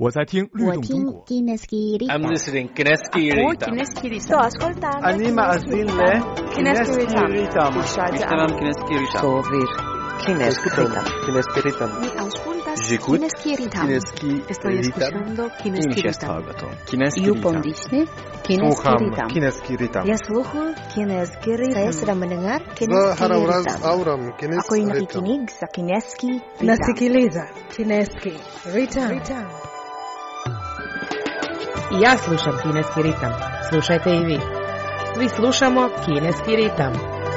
我在听律动中国。 I'm listening Kineski Ritam. Sto ascoltando. Anima Azille. Kineski Ritam. Ishtaram Kineski Ritam. Sovir. Kineski Ritam. Kineski Ritam. Mi auscultas J'écoute Kineski Ritam. Kineski Estoy escuchando Kineski Ritam. Kineski You Ritam. pomdišni Kineski Sluham Ritam. Kineski Ritam. Ya sluhu Kineski Ritam. Saya sedang mendengar Kineski Haravraz Ritam. Auram Ako Kineski Ritam. nakikinig sa Kineski Ritam. Nasikiliza Kineski Ritam. I ja slušam Kineski ritam. Slušajte i vi. Svi slušamo Kineski ritam.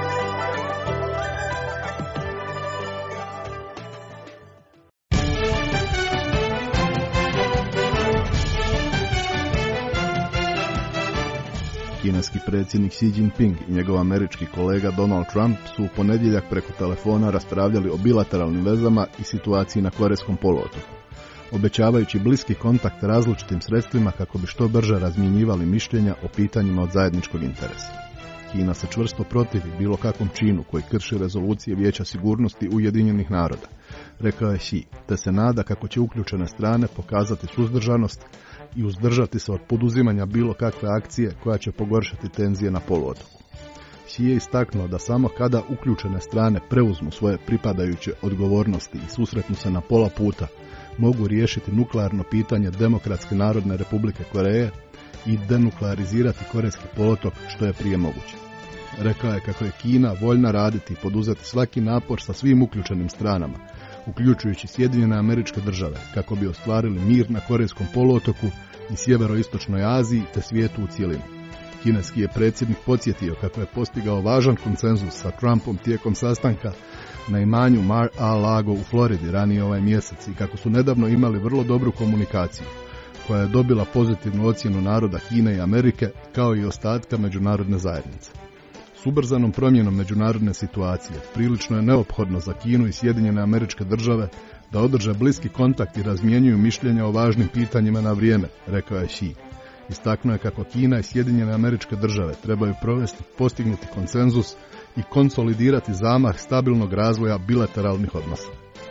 Kineski predsjednik Xi Jinping i njegov američki kolega Donald Trump su u ponedjeljak preko telefona raspravljali o bilateralnim vezama i situaciji na Korejskom poluotoku, obećavajući bliski kontakt različitim sredstvima kako bi što brže razmjenjivali mišljenja o pitanjima od zajedničkog interesa. Kina se čvrsto protivi bilo kakvom činu koji krši rezolucije Vijeća sigurnosti Ujedinjenih naroda, rekao je Xi, te se nada kako će uključene strane pokazati suzdržanost i uzdržati se od poduzimanja bilo kakve akcije koja će pogoršati tenzije na poluotoku. Xi je istaknuo da samo kada uključene strane preuzmu svoje pripadajuće odgovornosti i susretnu se na pola puta, mogu riješiti nuklearno pitanje Demokratske narodne republike Koreje i denuklearizirati Korejski poluotok što je prije moguće. Rekao je kako je Kina voljna raditi i poduzeti svaki napor sa svim uključenim stranama, uključujući Sjedinjene Američke Države, kako bi ostvarili mir na Korejskom poluotoku i sjeveroistočnoj Aziji te svijetu u cjelini. Kineski je predsjednik podsjetio kako je postigao važan konsenzus sa Trumpom tijekom sastanka na imanju Mar-a-Lago u Floridi ranije ovaj mjesec i kako su nedavno imali vrlo dobru komunikaciju, koja je dobila pozitivnu ocjenu naroda Kine i Amerike, kao i ostatka međunarodne zajednice. S ubrzanom promjenom međunarodne situacije, prilično je neophodno za Kinu i Sjedinjene Američke Države da održe bliski kontakt i razmjenjuju mišljenja o važnim pitanjima na vrijeme, rekao je Xi. Istaknuo je kako Kina i Sjedinjene Američke Države trebaju provesti postignuti konsenzus i konsolidirati zamah stabilnog razvoja bilateralnih odnosa.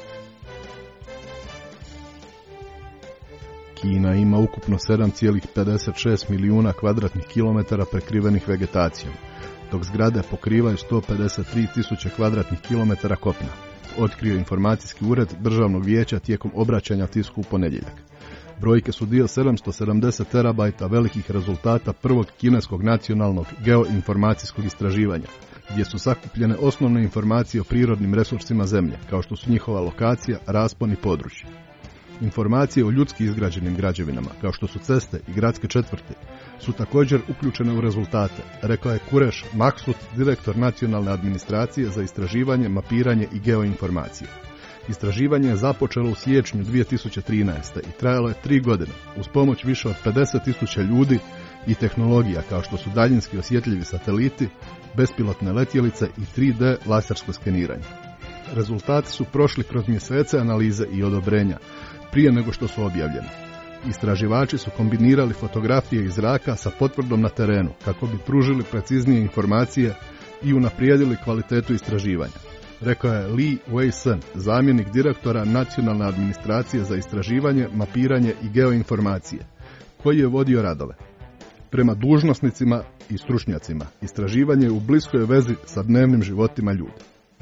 Kina ima ukupno 7,56 milijuna kvadratnih kilometara prekrivenih vegetacijom, dok zgrade pokrivaju 153 tisuće kvadratnih kilometara kopna, otkrio informacijski ured Državnog vijeća tijekom obraćanja tisku u ponedjeljak. Brojke su dio 770 terabajta velikih rezultata prvog kineskog nacionalnog geoinformacijskog istraživanja, gdje su sakupljene osnovne informacije o prirodnim resursima zemlje, kao što su njihova lokacija, raspon i područje. Informacije o ljudski izgrađenim građevinama, kao što su ceste i gradske četvrti, su također uključene u rezultate, rekao je Kureš Maksut, direktor Nacionalne administracije za istraživanje, mapiranje i geoinformacije. Istraživanje je započelo u siječnju 2013. i trajalo je 3 godine, uz pomoć više od 50.000 ljudi i tehnologija kao što su daljinski osjetljivi sateliti, bespilotne letjelice i 3D lasersko skeniranje. Rezultati su prošli kroz mjesece analize i odobrenja, prije nego što su objavljeni. Istraživači su kombinirali fotografije iz zraka sa potvrdom na terenu, kako bi pružili preciznije informacije i unaprijedili kvalitetu istraživanja, rekao je Li Wei-sen, zamjenik direktora Nacionalne administracije za istraživanje, mapiranje i geoinformacije, koji je vodio radove. Prema dužnosnicima i stručnjacima, istraživanje je u bliskoj vezi sa dnevnim životima ljudi.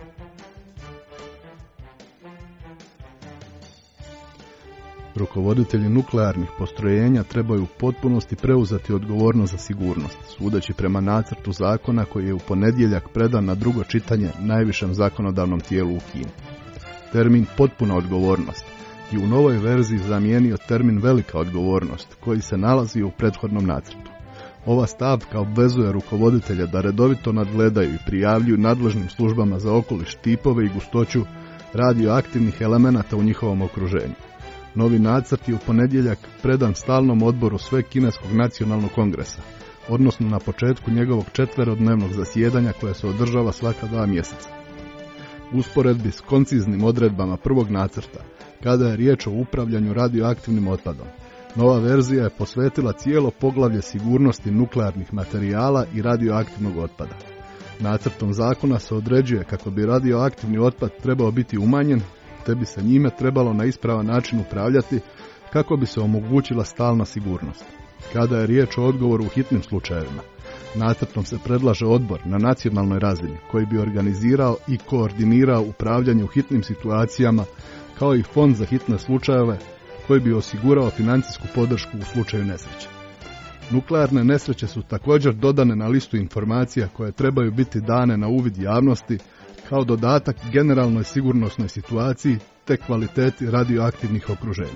Rukovoditelji nuklearnih postrojenja trebaju u potpunosti preuzeti odgovornost za sigurnost, sudeći prema nacrtu zakona koji je u ponedjeljak predan na drugo čitanje najvišem zakonodavnom tijelu u Kini. Termin potpuna odgovornost i u novoj verziji zamijenio termin velika odgovornost koji se nalazi u prethodnom nacrtu. Ova stavka obvezuje rukovoditelja da redovito nadgledaju i prijavljuju nadležnim službama za okoliš tipove i gustoću radioaktivnih elemenata u njihovom okruženju. Novi nacrt je u ponedjeljak predan stalnom odboru Svekineskog nacionalnog kongresa, odnosno na početku njegovog 4-dnevnog zasjedanja koje se održava svaka 2 mjeseca. Usporedbi s konciznim odredbama prvog nacrta, kada je riječ o upravljanju radioaktivnim otpadom, nova verzija je posvetila cijelo poglavlje sigurnosti nuklearnih materijala i radioaktivnog otpada. Nacrtom zakona se određuje kako bi radioaktivni otpad trebao biti umanjen, te bi se njime trebalo na ispravan način upravljati kako bi se omogućila stalna sigurnost. Kada je riječ o odgovoru u hitnim slučajevima, nacrtom se predlaže odbor na nacionalnoj razini koji bi organizirao i koordinirao upravljanje u hitnim situacijama, kao i fond za hitne slučajeve koji bi osigurao financijsku podršku u slučaju nesreće. Nuklearne nesreće su također dodane na listu informacija koje trebaju biti dane na uvid javnosti kao dodatak generalnoj sigurnosnoj situaciji te kvaliteti radioaktivnih okruženja.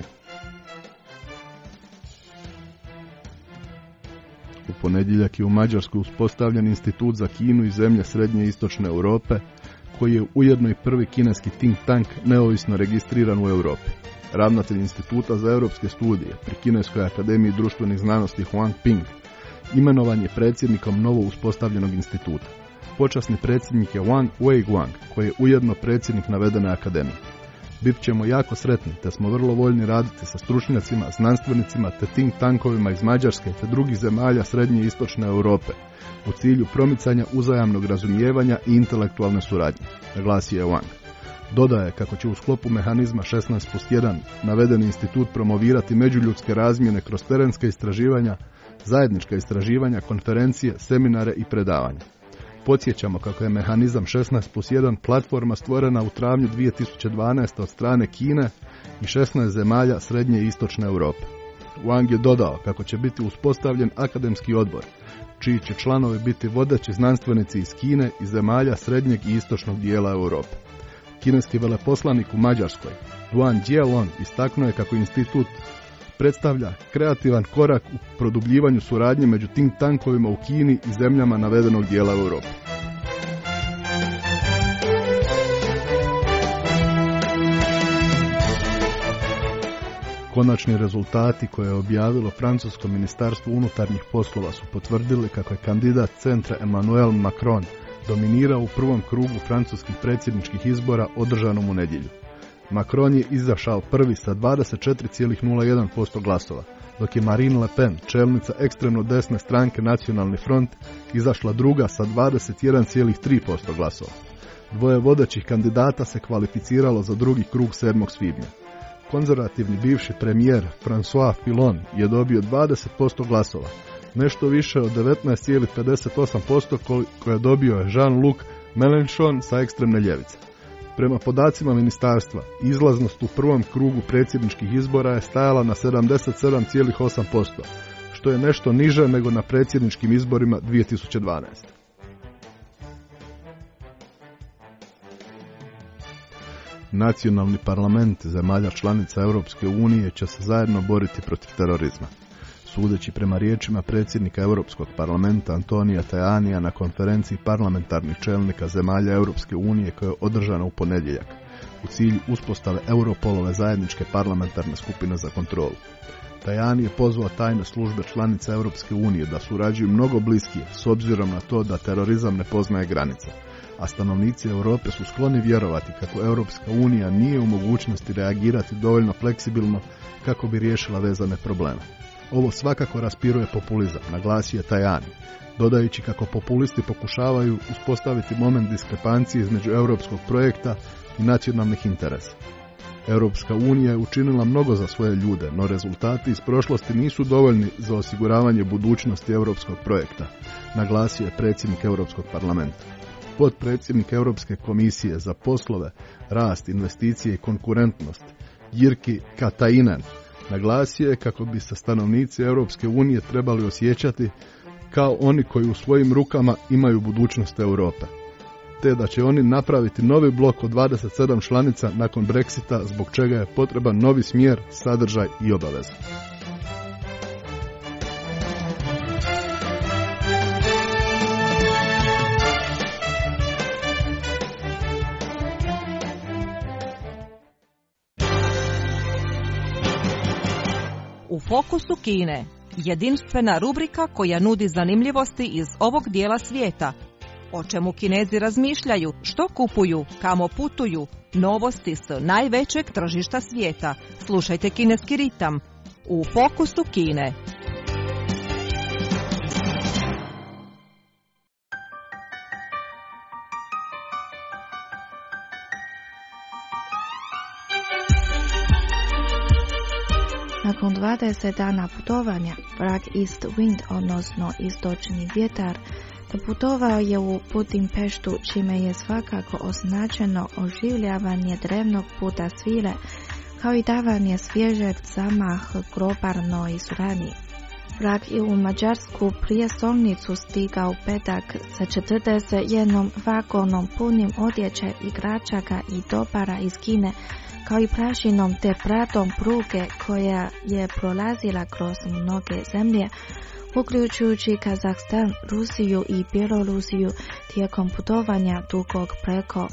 U ponedjeljak je u Mađarskoj uspostavljen institut za Kinu i zemlje Srednje i Istočne Europe, koji je ujedno i prvi kineski think tank neovisno registriran u Europi. Ravnatelj Instituta za europske studije pri Kineskoj akademiji društvenih znanosti Huang Ping imenovan je predsjednikom novo uspostavljenog instituta. Počasni predsjednik je Wang Weiguang, koji je ujedno predsjednik navedene akademije. Bit ćemo jako sretni, te smo vrlo voljni raditi sa stručnjacima, znanstvenicima te think tankovima iz Mađarske te drugih zemalja Srednje i Istočne Europe u cilju promicanja uzajamnog razumijevanja i intelektualne suradnje, naglasio je Wang. Dodaje kako će u sklopu mehanizma 16+1 navedeni institut promovirati međuljudske razmjene kroz terenska istraživanja, zajednička istraživanja, konferencije, seminare i predavanja. Podsjećamo kako je mehanizam 16+1 platforma stvorena u travnju 2012. od strane Kine i 16 zemalja Srednje i Istočne Europe. Wang je dodao kako će biti uspostavljen akademski odbor, čiji će članovi biti vodeći znanstvenici iz Kine i zemalja Srednjeg i Istočnog dijela Europe. Kineski veleposlanik u Mađarskoj, Duan Jielong, istaknuo je kako institut predstavlja kreativan korak u produbljivanju suradnje među think tankovima u Kini i zemljama navedenog dijela Europe. Konačni rezultati koje je objavilo francusko ministarstvo unutarnjih poslova su potvrdili kako je kandidat centra Emmanuel Macron dominirao u prvom krugu francuskih predsjedničkih izbora održanom u nedjelju. Macron je izašao prvi sa 24,01% glasova, dok je Marine Le Pen, čelnica ekstremno desne stranke Nacionalni front, izašla druga sa 21,3% glasova. Dvoje vodećih kandidata se kvalificiralo za drugi krug 7. svibnja. Konzervativni bivši premijer François Fillon je dobio 20% glasova, nešto više od 19,58% koje je dobio Jean-Luc Mélenchon sa ekstremne ljevice. Prema podacima ministarstva, izlaznost u prvom krugu predsjedničkih izbora je stajala na 77,8%, što je nešto niže nego na predsjedničkim izborima 2012. Nacionalni parlament zemalja članica Europske unije će se zajedno boriti protiv terorizma. Sudeći prema riječima predsjednika Europskog parlamenta Antonija Tajanija na konferenciji parlamentarnih čelnika zemalja Europske unije koja je održana u ponedjeljak, u cilju uspostave Europolove zajedničke parlamentarne skupine za kontrolu. Tajani je pozvao tajne službe članica Europske unije da surađuju mnogo bliskije s obzirom na to da terorizam ne poznaje granice, a stanovnici Europe su skloni vjerovati kako Europska unija nije u mogućnosti reagirati dovoljno fleksibilno kako bi riješila vezane probleme. Ovo svakako raspiruje populizam, naglasio je Tajani, dodajući kako populisti pokušavaju uspostaviti moment diskrepancije između europskog projekta i nacionalnih interesa. Europska unija je učinila mnogo za svoje ljude, no rezultati iz prošlosti nisu dovoljni za osiguravanje budućnosti europskog projekta, naglasio je predsjednik Europskog parlamenta. Potpredsjednik Europske komisije za poslove, rast, investicije i konkurentnost, Jyrki Katainen, naglasio je kako bi se stanovnici Europske unije trebali osjećati kao oni koji u svojim rukama imaju budućnost Europe, te da će oni napraviti novi blok od 27 članica nakon Brexita, zbog čega je potreban novi smjer, sadržaj i obaveza. U fokusu Kine, jedinstvena rubrika koja nudi zanimljivosti iz ovog dijela svijeta. O čemu Kinezi razmišljaju, što kupuju, kamo putuju, novosti s najvećeg tržišta svijeta. Slušajte Kineski ritam u fokusu Kine. nakon 20 dana putovanja, vrag East Wind, odnosno istočni vjetar, putovao je u Budimpeštu, čime je svakako označeno oživljavanje drevnog puta svile, kao i davanje svježeg zamah globalnoj suradnji. Vrag je u Mađarsku prijestolnicu stigao u petak sa 41 vagonom punim odjeće, igračaka i dobara iz Kine, kao i prašinom te bradom pruge koja je prolazila kroz mnoge zemlje, uključujući Kazahstan, Rusiju i Bjelorusiju tijekom putovanja dugog preko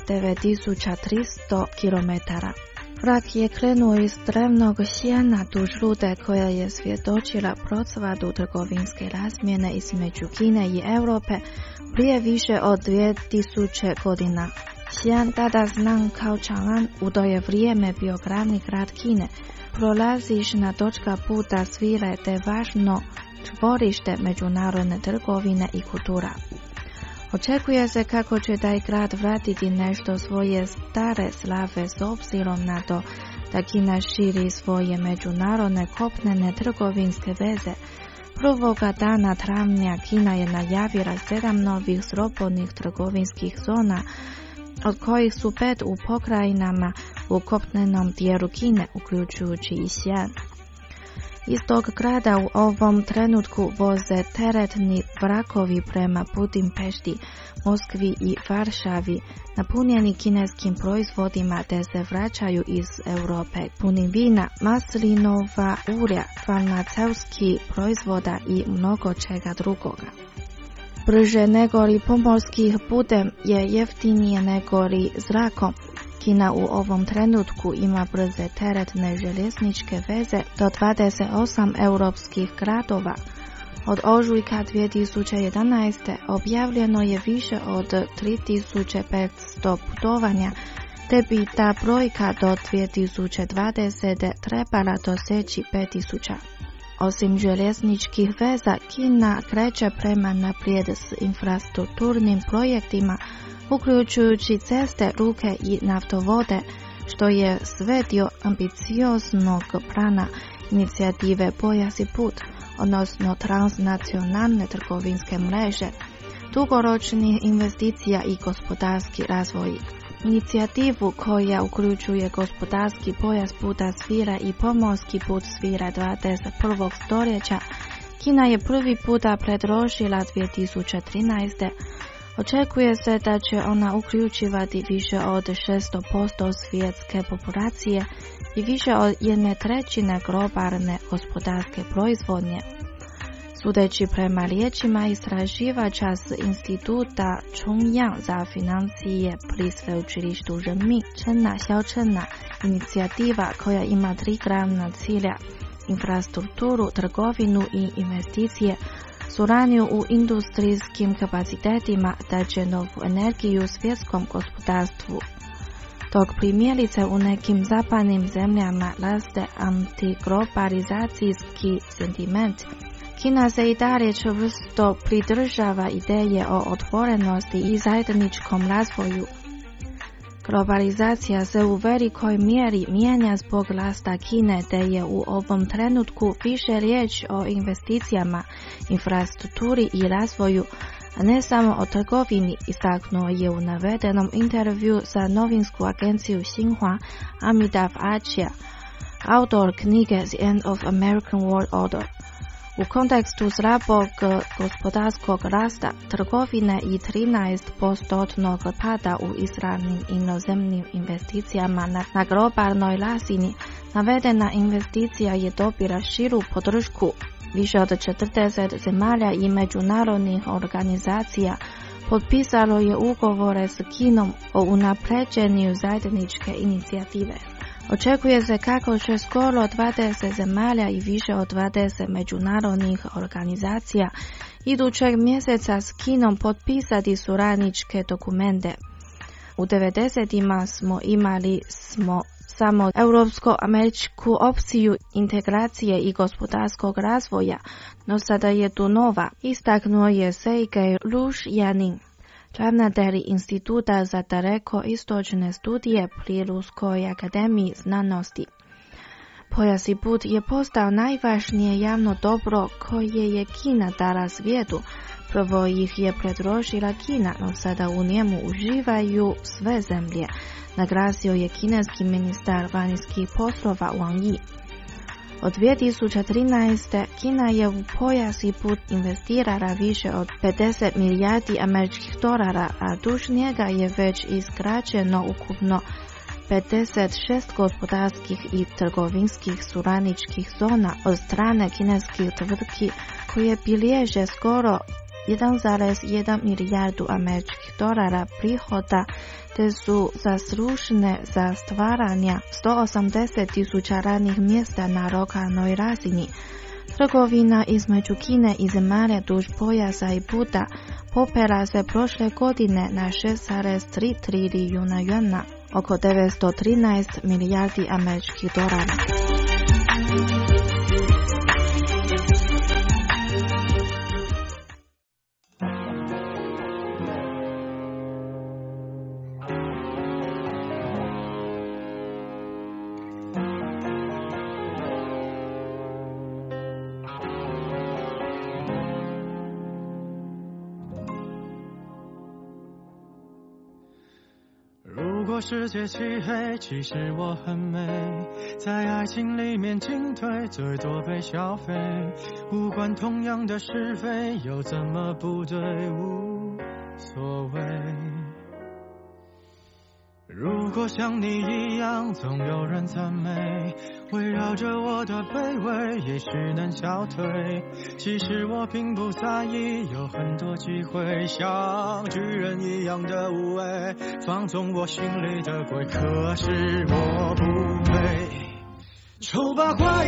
9300 km. Vrag je krenuo iz drevnog sjena duž rute koja je svjedočila procvatu trgovinske razmjene između Kine i Europe prije više od 2000 godina. Xi'an, tada znan kao Chang'an, u to je vrijeme bio glavni grad Kine. Prolaziš na točka puta svile te važno čvorište međunarodne trgovine i kultura. Očekuje se kako će taj grad vratiti nešto svoje stare slave s obzirom na to da Kina širi svoje međunarodne kopnene trgovinske veze. Prvoga dana travnja Kina je najavila 7 novih slobodnih trgovinskih zona, od kojih su 5 u pokrajinama u kopnenom dijelu Kine, uključujući i Xi'an. Iz tog grada u ovom trenutku voze teretni vlakovi prema Budimpešti, Moskvi i Varšavi, napunjeni kineskim proizvodima te se vraćaju iz Europe puni vina, maslinova ulja, farmaceutskih proizvoda i mnogo čega drugoga. Brže nego li pomorskih putem je jeftinije nego li zrakom. Kina u ovom trenutku ima brze teretne željezničke veze do 28 europskih gradova. Od ožujka 2011. objavljeno je više od 3500 putovanja, te bi ta brojka do 2020. trebala doseći 5000. Osim željezničkih veza, Kina kreće prema naprijed s infrastrukturnim projektima, uključujući ceste, luke i naftovode, što je sve dio ambicioznog plana inicijative Pojas i put, odnosno transnacionalne trgovinske mreže, dugoročnih investicija i gospodarski razvoj. Inicijativu koja uključuje gospodarski pojas puta svile i pomorski put svile 21. stoljeća, Kina je prvi puta predložila 2013. Očekuje se da će ona uključivati više od 600% svjetske populacije i više od 1/3 globalne gospodarske proizvodnje. Sudeći prema riječima istraživača s instituta Chongyang za financije pri sveučilištu Renmin, Chena Xiaochena, inicijativa koja ima 3 glavna cilja: infrastrukturu, trgovinu i investicije, suradnju u industrijskim kapacitetima, daće novu energiju svjetskom gospodarstvu. Dok primjerice u nekim zapadnim zemljama raste antiglobalizacijski sentiment, Kina se i dalje čvrsto pridržava ideje o otvorenosti i zajedničkom razvoju. Globalizacija se u velikoj mjeri mijenja zbog rasta Kine, te je u ovom trenutku više riječ o investicijama, infrastrukturi i razvoju, a ne samo o trgovini, istaknuo je u navedenom intervju za novinsku agenciju Xinhua Amitabh Achia, autor knjige The End of American World Order. U kontekstu slabog gospodarskog rasta, trgovine i 13% pada u izravnim inozemnim investicijama na globalnoj razini, navedena investicija je dobila širu podršku. Više od 40 zemalja i međunarodnih organizacija potpisalo je ugovore s Kinom o unapređenju zajedničke inicijative. Očekuje se kako će skoro 20 zemalja i više od 20 međunarodnih organizacija idućeg mjeseca s Kinom potpisati suradničke dokumente. U 90-ima smo imali samo europsko-američku opciju integracije i gospodarskog razvoja, no sada je tu nova, istaknuo je Sergej Lužjanin, ravnatelj Instituta za daleko istočne studije pri Ruskoj akademiji znanosti. Pojasni put je postao najvažnije javno dobro koje je Kina dala svijetu. Prvo ih je predložila Kina, no sada u njemu uživaju sve zemlje. Naglasio je kineski ministar vanjskih poslova Wang Yi. Od 2013. Kina je u pojasni put investirala više od 50 milijardi američkih dolara, a duž njega je već izgrađeno ukupno 56 gospodarskih i trgovinskih suradničkih zona od strane kineskih tvrtki koje bilježe skoro 1,1 milijardu američkih dolara prihoda te su zaslužne za stvaranje 180.000 radnih mjesta na lokalnoj razini. Trgovina između Kine i zemalja duž pojasa i puta popela se prošle godine na 6,3 trilijuna juana, oko 913 milijardi američkih dolara. 如果世界漆黑，其实我很美，在爱情里面进退，最多被消费，无关同样的是非，又怎么不对，无所谓。如果像你一样，总有人赞美，围绕着我的卑微，也许能消退。其实我并不在意，有很多机会，像巨人一样的无畏，放纵我心里的鬼，可是我不配。丑八怪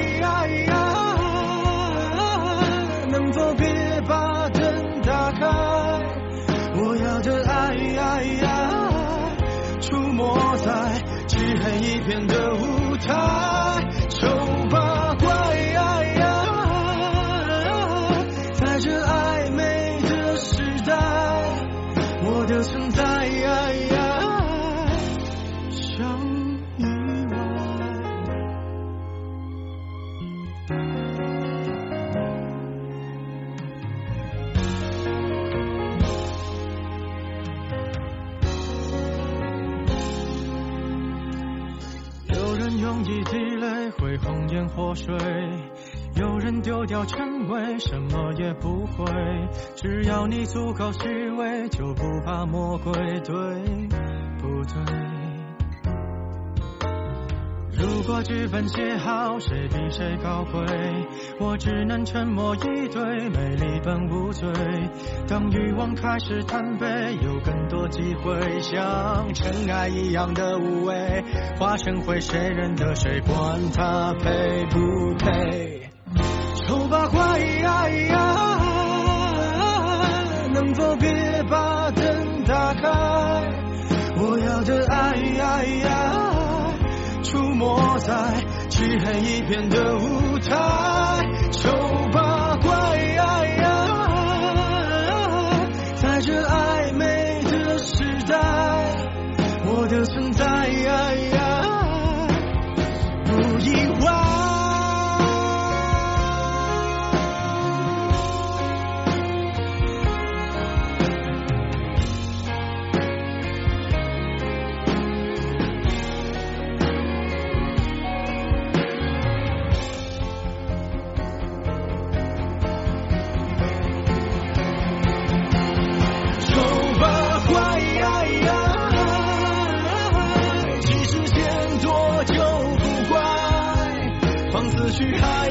能否别把灯打开？我要的爱出没在漆黑一片的舞台，丑八怪在这暧昧的时代，我的存在像意外。有人用一滴泪会红颜祸水，有人丢掉称谓，什么也不会。只要你足够虚伪，就不怕魔鬼，对不对？如果剧本写好，谁比谁高贵？我只能沉默以对，美丽本无罪。当欲望开始贪杯，有更多机会，像尘埃一样的无畏，化成灰，谁认得谁？管他配不配？丑八怪能否别把灯打开？我要的爱出没在漆黑一片的舞台，丑八怪在这暧昧的时代，我的存在不意外。去嗨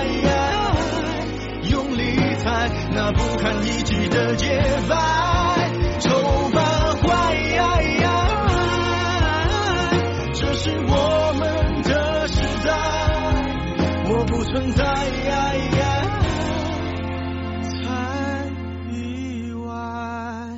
用力踩那不堪一击的节拍，丑八怪这是我们的时代，我不存在才意外。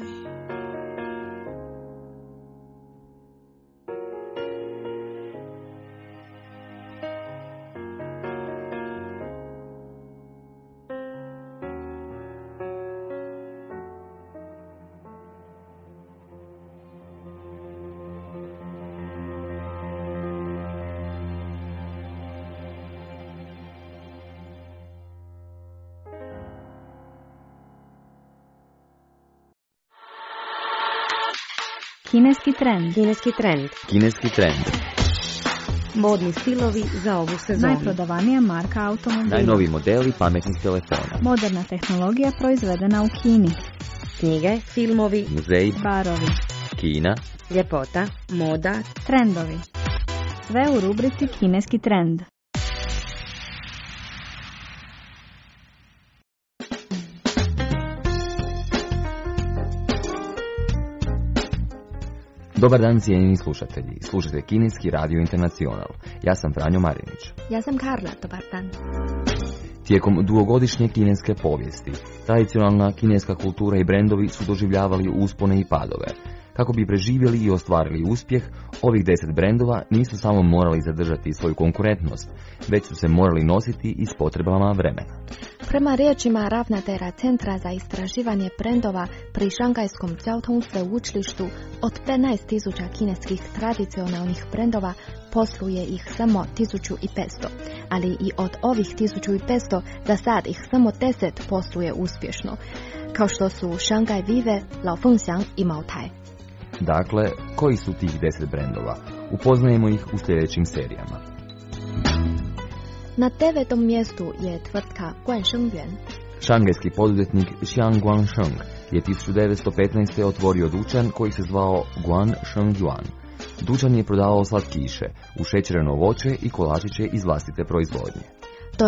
Kineski trend. Kineski trend. Kineski trend. Modni stilovi za ovu sezonu. Najprodavanija marka automobila. Najnoviji modeli pametnih telefona. Moderna tehnologija proizvedena u Kini. Knjige, filmovi, Muzeji, Barovi. Kina, ljepota, moda, Trendovi. Sve u rubrici Kineski trend. Dobar dan, cijenjeni slušatelji. Slušajte Kineski radio Internacional. Ja sam Franjo Marinić. Ja sam Karla, dobar dan. Tijekom dugogodišnje kineske povijesti, tradicionalna kineska kultura i brendovi su doživljavali uspone i padove. Kako bi preživjeli i ostvarili uspjeh, ovih 10 brendova nisu samo morali zadržati svoju konkurentnost, već su se morali nositi i s potrebama vremena. Prema riječima ravnatelja Centra za istraživanje brendova pri Šangajskom Jiaotong sveučilištu, od 15.000 kineskih tradicionalnih brendova posluje ih samo 1500, ali i od ovih 1500 za sad ih samo 10 posluje uspješno, kao što su Shanghai Vive, Lao Fengxiang i Moutai. Dakle, koji su tih 10 brendova? Upoznajemo ih u sljedećim serijama. Na 9. mjestu je tvrtka Guanshengyuan. Šangajski poduzetnik Xiang Guangsheng je 1915. otvorio dućan koji se zvao Guanshengyuan. Dućan je prodavao slatkiše, ušećereno voće i kolačiće iz vlastite proizvodnje. Do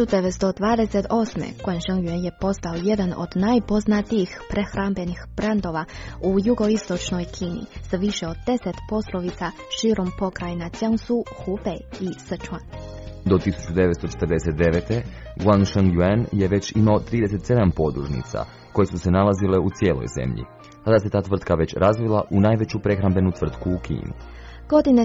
1928. Guanshengyuan je postao jedan od najpoznatijih prehrambenih brendova u jugoistočnoj Kini sa više od 10 poslovica širom pokrajina Jiangsu, Hubei i Sichuan. Do 1949. Guanshengyuan je već imao 37 podružnica koje su se nalazile u cijeloj zemlji. Tada se ta tvrtka već razvila u najveću prehrambenu tvrtku u Kini. Godine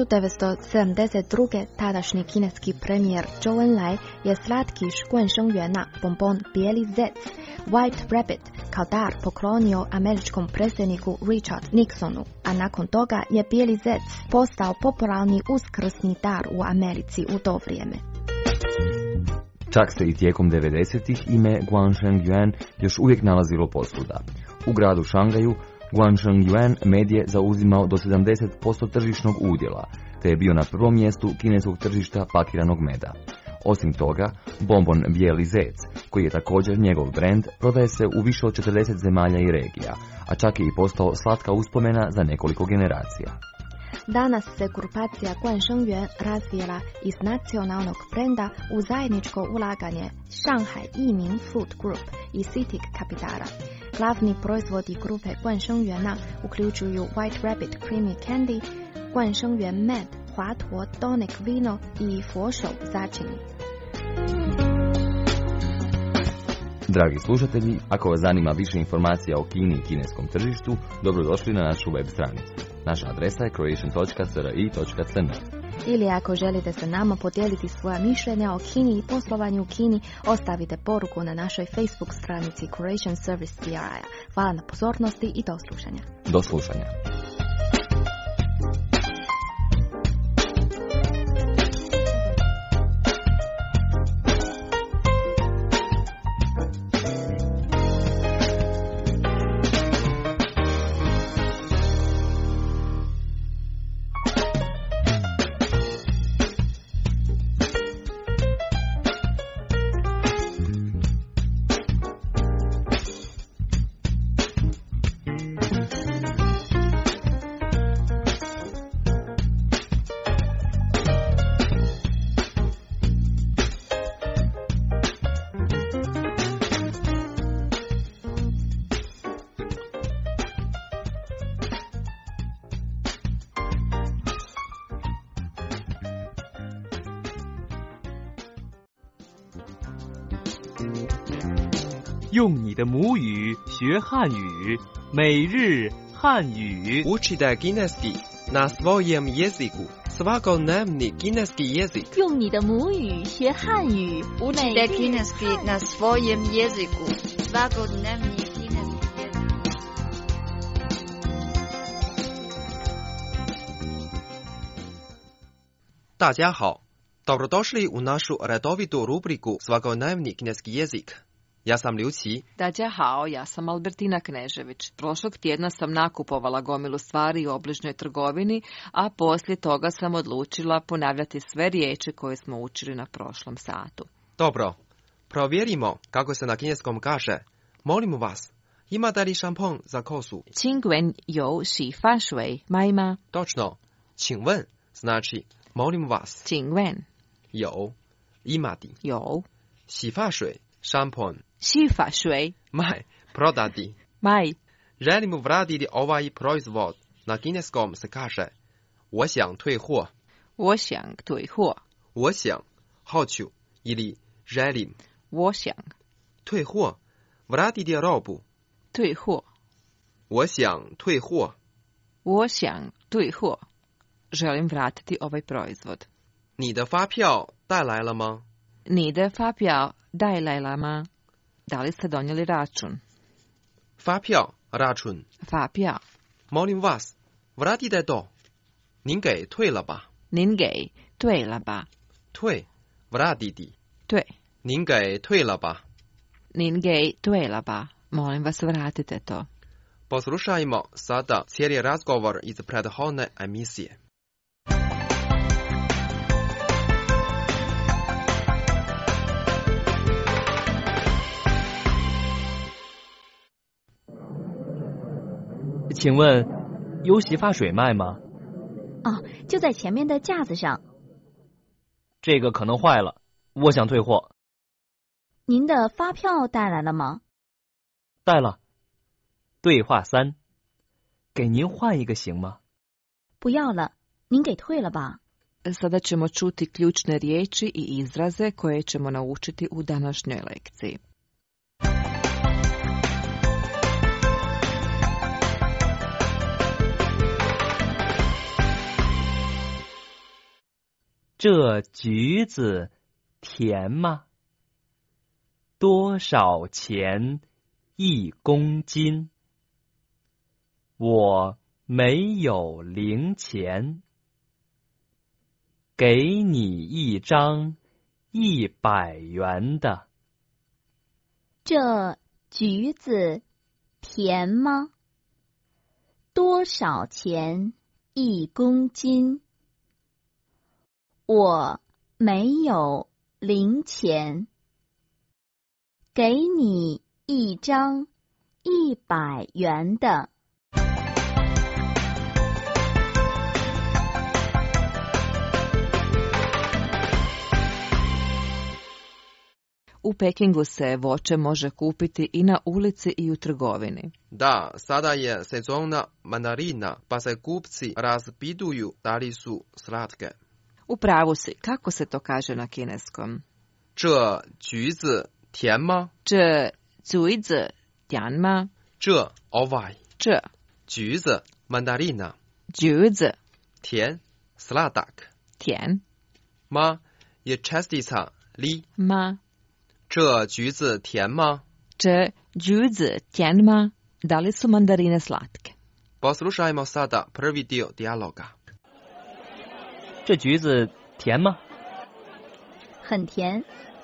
1972. tadašnji kineski premijer Zhou Enlai je slatkiš Guanshengyuana bonbon Bijeli zec, White Rabbit, kao dar poklonio američkom predsjedniku Richard Nixonu, a nakon toga je Bijeli zec postao popularni uskrsni dar u Americi u to vrijeme. Čak se i tijekom 90-ih ime Guanshengyuan još uvijek nalazilo posvuda. U gradu Šangaju Guanshengyuan med je zauzimao do 70% tržišnog udjela, te je bio na prvom mjestu kineskog tržišta pakiranog meda. Osim toga, bonbon Bijeli zec, koji je također njegov brend, prodaje se u više od 40 zemalja i regija, a čak je i postao slatka uspomena za nekoliko generacija. Danas se grupacija Guanshengyuan razvijela iz nacionalnog brenda u zajedničko ulaganje Shanghai Yiming Food Group i CITIC kapitala. Glavni proizvodi grupe Guanshengyuana uključuju White Rabbit Creamy Candy, Guanshengyuan Med, Huatuo Tonic Vino i Foshou začini. Dragi slušatelji, ako vas zanima više informacija o Kini i kineskom tržištu, dobrodošli na našu web stranicu. Naša adresa je croatian.cri.cn. Ili ako želite sa nama podijeliti svoja mišljenja o Kini i poslovanju u Kini, ostavite poruku na našoj Facebook stranici Croatian Service CRI. Hvala na pozornosti i do slušanja. Do slušanja. 用你的母语学汉语，每日汉语。 Učite kineski na svojem jeziku. Svakodnevni kineski jezik. 用你的母语学汉语。 Učite kineski na svojem jeziku. Svakodnevni kineski jezik. Dobrodošli u našu redovitu rubriku Svakodnevni kineski jezik. Ja sam Liu Qi. Dađa hao, ja sam Albertina Knežević. Prošlog tjedna sam nakupovala gomilu stvari u obližnjoj trgovini, a poslije toga sam odlučila ponavljati sve riječi koje smo učili na prošlom satu. Dobro, provjerimo kako se na kineskom kaže. Molimo vas, imate li šampon za kosu? 请问有洗发水卖吗？ Točno, 请问 znači molimo vas. 请问有 imati. 有洗发水 šampon 洗发水卖 prodati. 卖 Želimo vratiti ovaj proizvod. Na kineskom se kaže 我想退货. 我想退货我想 hoću ili želim. 我想退货 vratiti robu. 退货我想退货. 我想退货 želim vratiti ovaj proizvod. 你的发票带来了吗？ 你的发票带来了吗？ Da li ste donijeli račun? 发票 račun. 发票 Molim vas, vratite to. 您给退了吧？ 您给退了吧？ 退 vratiti. 对， 您给退了吧？ 您给退了吧？ Molim vas, vratite to. Poslušajmo sada cijeli razgovor iz prethodne emisije. 请问有洗发水卖吗？ 哦，就在前面的架子上。 这个可能坏了，我想退货。 您的发票带来了吗？ 带了。对话3，给您换一个行吗？ 不要了，您给退了吧。 Sada ćemo čuti ključne riječi i izraze koje ćemo naučiti u današnjoj lekciji. 这橘子甜吗？多少钱1公斤？我没有零钱，给你一张100元的。 这橘子甜吗？多少钱1公斤？我没有零钱，给你一张100元的。 U Pekingu se voće može kupiti i na ulici i u trgovini. Da, sada je sezona mandarina, pa se kupci raspituju da li su slatke. U pravu si, kako se to kaže na kineskom? 这橘子甜吗？ 这橘子甜吗？ 这 ovaj 这橘子 mandarina 橘子甜 sladak 甜吗 je čestica li 吗？ 这橘子甜吗？ 这橘子甜吗？ Da li su mandarine slatke? Poslušajmo sada prvi dio dijaloga. 这橘子甜吗？ 很甜。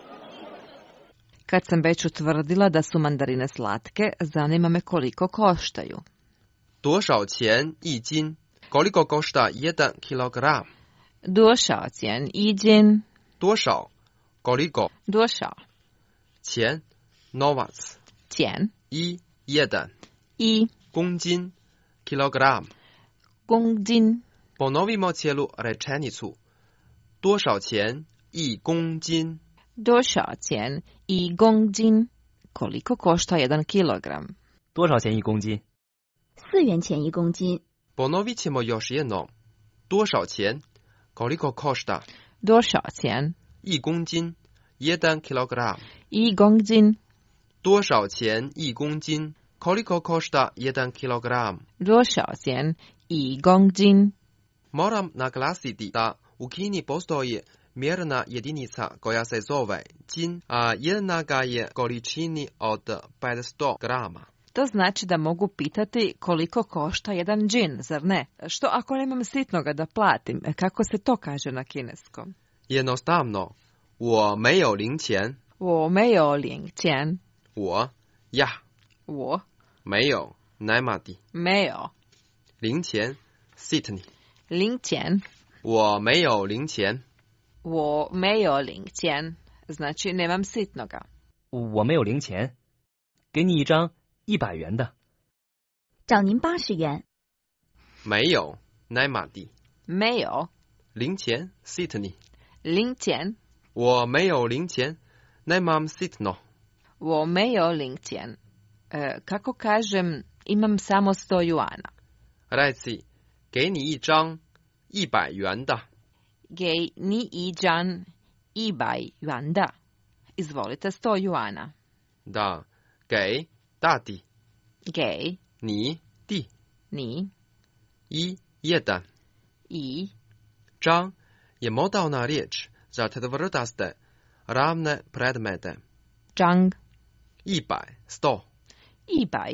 Kad sam već utvrdila da su mandarine slatke, zanima me koliko koštaju. 多少钱一斤 Koliko košta 1 kilogram? 多少钱一斤？ 多少 Koliko? 多少？ 钱 novac 钱 1 1 一公斤 kilogram 公斤。 Ponovimo cijelu rečenicu. 多少钱1公斤？ 多少钱1公斤？ Koliko košta 1 kilogram? 多少钱1公斤 4元钱1公斤。 Ponovit ćemo još jednom. 多少钱 Koliko košta? 多少钱 1公斤1 kilogram 1公斤？ 多少钱1公斤 Koliko košta 1 kilogram? 多少钱1公斤？ Moram naglasiti da u Kini postoji mjerna jedinica koja se zove džin, a jednaka je količini od 500 grama. To znači da mogu pitati koliko košta jedan džin, zar ne? Što ako nemam sitnoga da platim? Kako se to kaže na kineskom? Jednostavno, 我没有零钱。 我没有零钱。 我呀， 我没有奈玛蒂， 没有零钱 Sydney， 零钱， 我没有零钱， 我没有零钱，znači nemam sitnoga。 我没有零钱，给你一张100元的。 找您80元。 没有奈玛蒂， 没有零钱 Sydney， 零钱， 我没有零钱，nemam sitno， 我没有零钱。kako kažem, imam samo 100 juana。 Reci，给你一张100元的。 给你一张100元的。Izvolite 100 juana。 Da，给大地。 给你地。 你一jedan。 一张je modalna riječ za tvrdaste ravne predmete. 张 100 100 100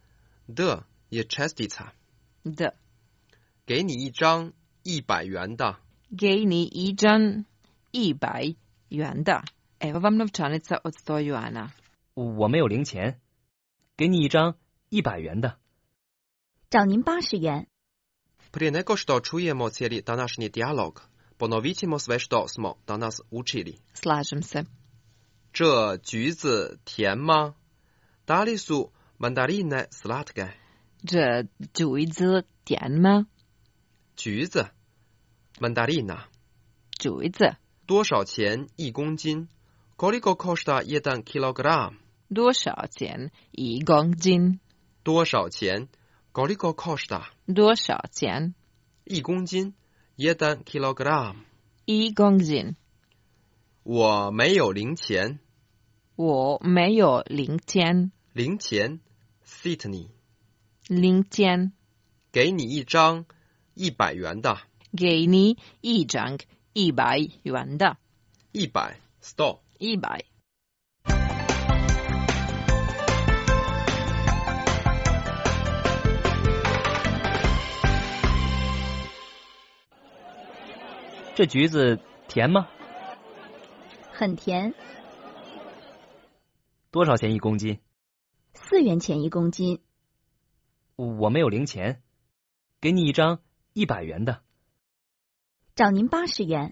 D je čestica. D 给你一张100元的。 给你一张100元的。Evo vam novčanica od 100 juana。 我没有零钱，给你一张100元的。 找您80元。 Prije nego što čujemo cijeli današnji dijalog, ponovit ćemo sve što smo danas učili. Slažem se. 这橘子甜吗？da li su mandarine slatke? 这橘子甜吗？ 橘子 mandarina 橘子多少钱1公斤？ Koliko košta 1 kilogram? 多少钱1公斤？ 多少钱 Koliko košta? 多少钱 1公斤 1 kilogram? 1公斤。 我没有零钱。 我没有零钱。 零钱 Sydney。 零钱。 给你一张100元的。 给你一张100元的。 100 100 100。 这橘子甜吗？ 很甜。 多少钱1公斤 ？4元钱1公斤。 我没有零钱，给你一张100元的。 找您80元。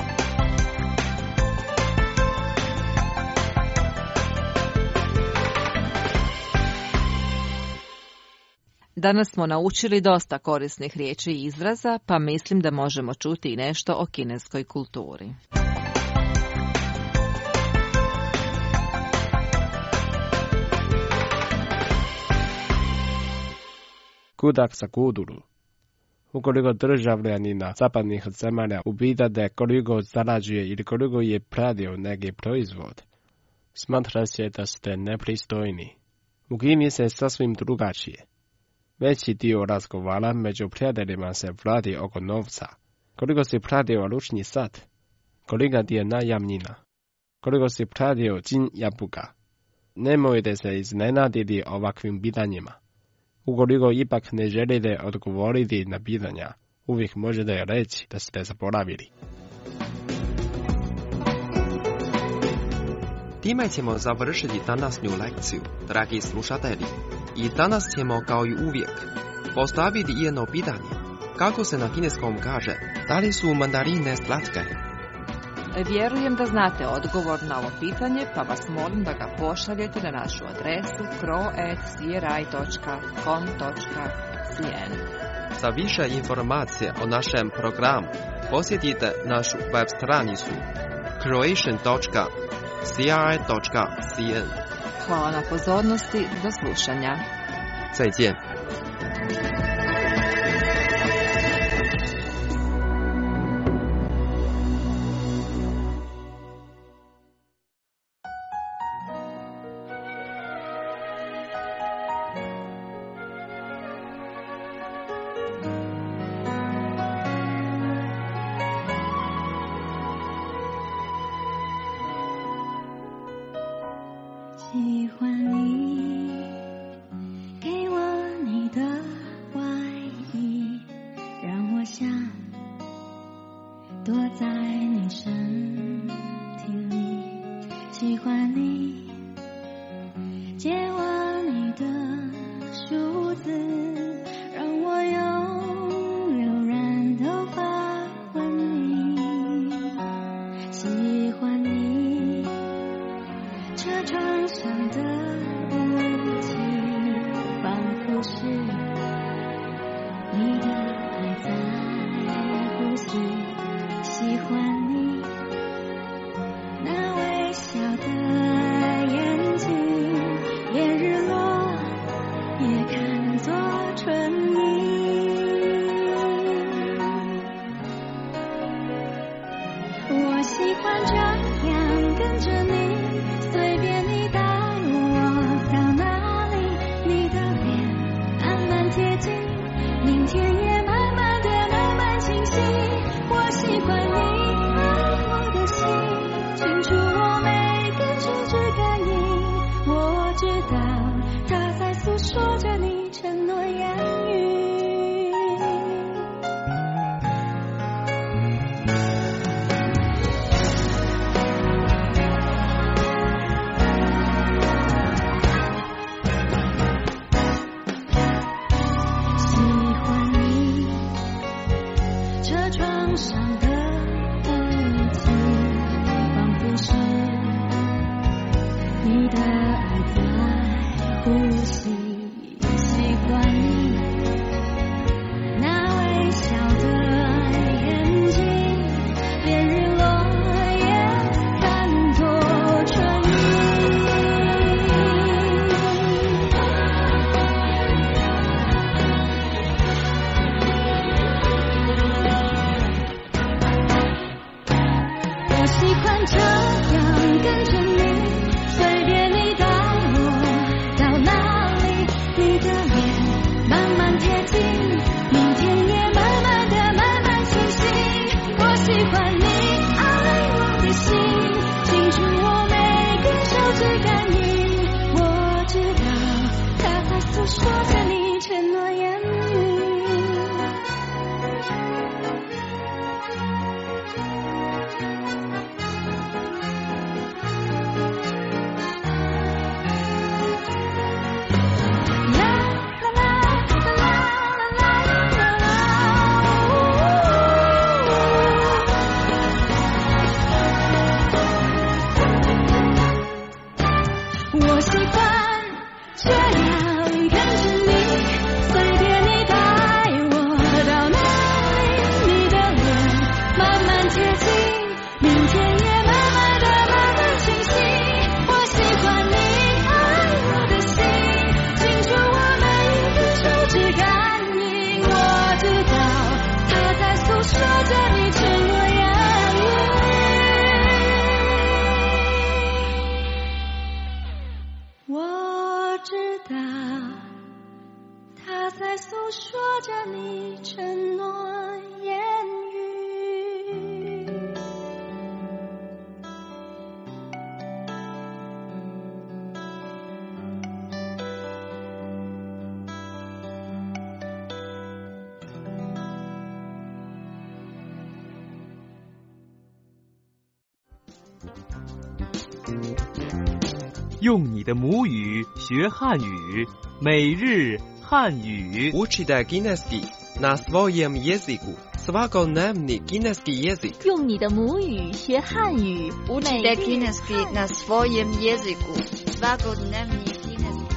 Danas smo naučili dosta korisnih riječi i izraza, pa mislim da možemo čuti i nešto o kineskoj kulturi. Kudak za kulturu. Ukoliko državljanina zapadnih zemalja upita da koliko zarađuje ili koliko je platio neki proizvod, smatra se da ste nepristojni. U Kini se sasvim drugačije. Veći dio razgovara među prijateljima se vrati oko novca. Koliko si platio ručni sat? Kolika ti je najamnina? Koliko si platio džin jabuka? Nemojte se iznenaditi ovakvim pitanjima. Ukoliko ipak ne želite odgovoriti na pitanja, uvijek možete reći da ste zaboravili. Time ćemo završiti današnju lekciju, dragi slušatelji. I danas ćemo, kao i uvijek, postaviti jedno pitanje. Kako se na kineskom kaže, da li su mandarine slatke? Vjerujem da znate odgovor na ovo pitanje, pa vas molim da ga pošaljete na našu adresu kro@cri.com.cn. Za više informacije o našem programu posjetite našu web stranicu croatian.cri.cn. Hvala na pozornosti, do slušanja. 再见。 喜欢你给我你的外衣，让我想躲在你身体里。喜欢你借我你的数字，让我用柔软头发吻你。喜欢你车窗上的雾气，仿佛是你的爱在呼吸。喜欢你那微笑的眼睛，连日落也看作春意。我喜欢这样跟着你，随便你带我到哪里，你的脸慢慢贴近，明天也慢慢的慢慢清晰。我喜欢你爱我的心，清楚我每根手指感应。我知道它在诉说着你承诺言语。喜欢你车窗上的雾气，仿佛是你的爱在呼吸。喜欢你那微笑的眼睛，连日落也看作春意。我喜欢这样跟着你，随便你带我到哪里，你的脸慢慢贴近，明天也慢慢的慢慢清晰。我喜欢你爱我的心，清楚我每根手指感应。我知道它在诉说着你承诺言语。我喜欢这样跟着你，随便你带我到哪里，你的脸慢慢贴近，明天也慢慢的慢慢清晰。我喜欢你爱我的心，清楚我每根手指感应。我知道它在诉说着你承诺言语。我知道它在诉说着你承诺言语。 用你的母语学汉语，每日汉语。 Učite kineski na svojem jeziku. Svakodnevni kineski jezik. 用你的母语学汉语， Učite kineski na svojem jeziku. Svakodnevni kineski jezik.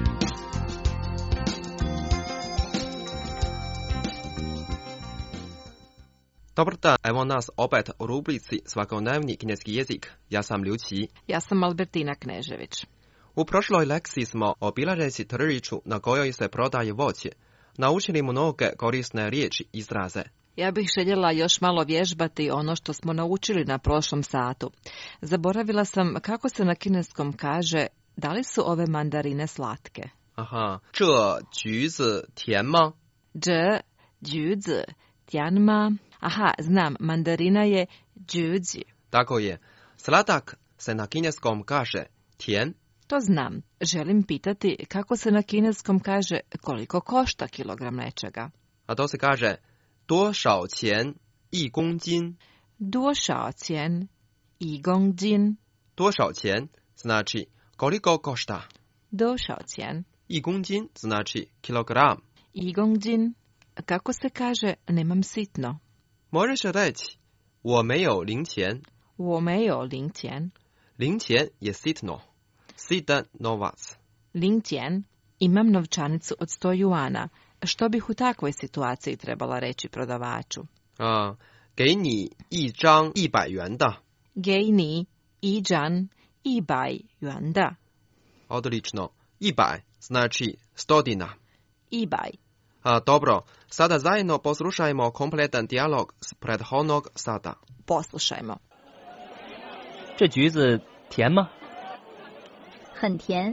Dobar dan, evo nas opet u rubrici Svakodnevni kineski jezik. Ja sam Ljući. Ja sam Albertina Knežević. U prošloj lekciji smo obilazeći tržištu na kojoj se prodaje voće naučili mnoge korisne riječi i izraze. Ja bih željela još malo vježbati ono što smo naučili na prošlom satu. Zaboravila sam kako se na kineskom kaže da li su ove mandarine slatke. Aha, 这橘子甜吗? 这橘子甜吗? Aha, znam, mandarina je 橘子. Tako je. Sladak se na kineskom kaže 甜. To znam. Želim pitati kako se na kineskom kaže koliko košta kilogram nečega. A to se kaže 多少钱一公斤? 多少钱一公斤? 多少钱 znači koliko košta. 多少钱 1公斤 znači kilogram. 1公斤 kako se kaže nemam sitno možeš reći 我没有零钱我没有零钱零钱je sitno, sitan novac. 零钱 imam novčanicu od 100 juana. Što bih u takvoj situaciji trebala reći prodavaču? 给你一张100元的。 给你一张100元的。 Odlično. 100 znači 100. 100. Dobro, sada zajedno poslušajmo kompletan dijalog s prethodnog sata. Poslušajmo. 这橘子甜吗？ 很甜。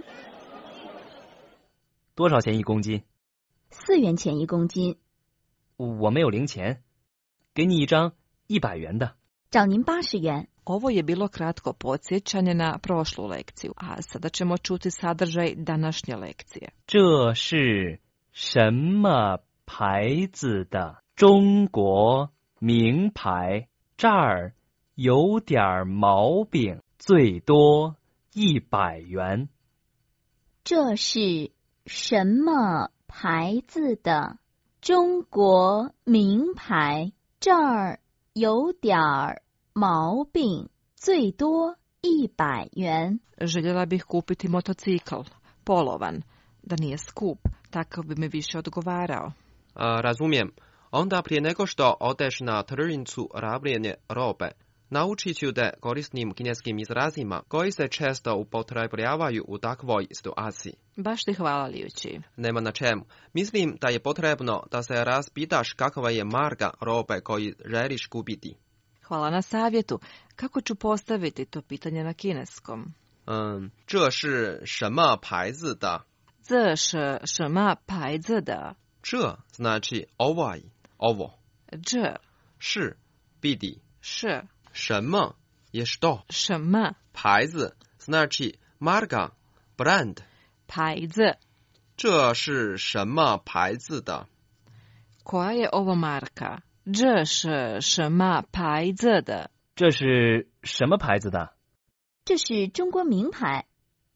多少钱1公斤 ？4元钱1公斤。 我没有零钱，给你一张100元的。 找您80元。 Ovo je bilo kratko podsjećanje na prošlu lekciju, a sada ćemo čuti sadržaj današnje lekcije. 这是什么牌子的？中国名牌，这儿有点毛病，最多100元。 这是什么牌子的？中国名牌，这儿有点毛病，最多100元。 Željela bih kupiti motocikl, polovan, da nije skup, takav bi mi više odgovarao. Razumijem. Onda prije nego što odeš na tržnicu rabljene robe, naučit ću te korisnim kineskim izrazima koji se često upotrebljavaju u takvoj situaciji. Baš ti hvala, Liuči. Nema na čemu. Mislim da je potrebno da se raspitaš kakva je marka robe koju želiš kupiti. Hvala na savjetu. Kako ću postaviti to pitanje na kineskom? 这是什么牌子的？ 这是什么牌子的？ 这 znači ovaj, ovo. 这是 biti. 是什么 je što. 什么牌子 znači marka, brand. 牌子这是什么牌子的？ koja je ovo marka? 这是什么牌子的？ 这是什么牌子的？ 这是中国名牌。